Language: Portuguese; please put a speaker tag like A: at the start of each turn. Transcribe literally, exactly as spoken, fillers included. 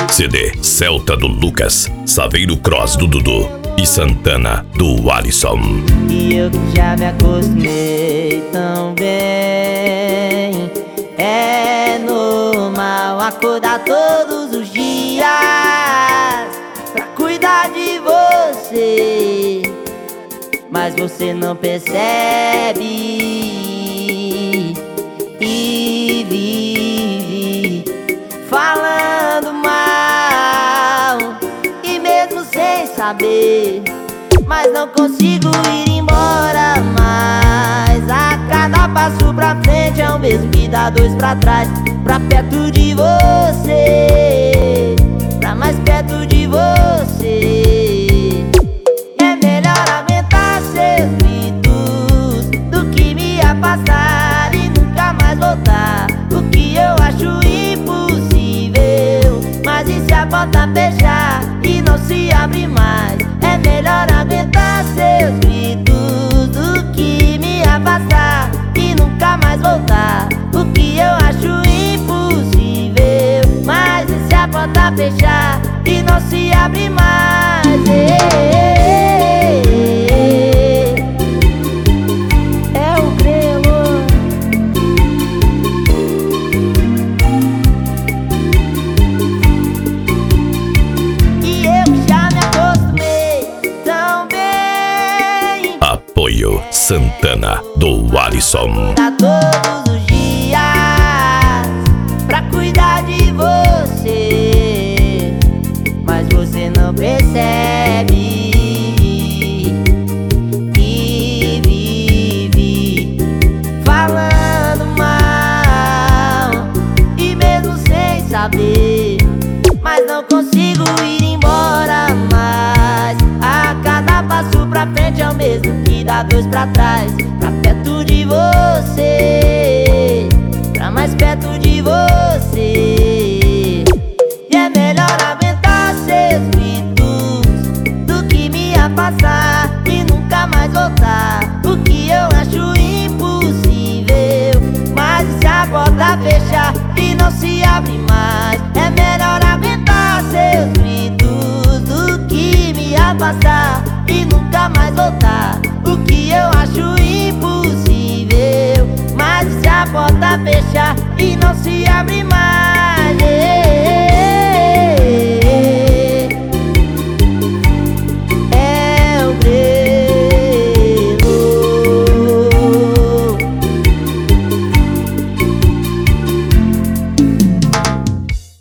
A: C D Celta do Lucas, Saveiro Cross do Dudu e Santana do Alisson.
B: E eu que já me acostumei tão bem, é normal acordar todos os dias pra cuidar de você, mas você não percebe e vive falando mal, e mesmo sem saber, mas não consigo ir embora mais. A cada passo pra frente é o mesmo que dá dois pra trás. Pra perto de você, pra mais perto de você. É melhor aguentar seus gritos do que me afastar e nunca mais voltar. O que eu acho impossível, mas e se a porta fechar e não se abre mais? É melhor aguentar seus gritos do que me afastar e nunca mais voltar. O que eu acho impossível, mas e se a porta fechar e não se abre mais? É o grelo. E eu já me acostumei tão bem.
A: Apoio Santana do Alisson.
B: Tá todos os dias pra cuidar de você, mas você não percebe e vive falando mal, e mesmo sem saber, mas não consigo ir embora mais. A cada passo pra frente é o mesmo que dá dois pra trás. Pra perto de você,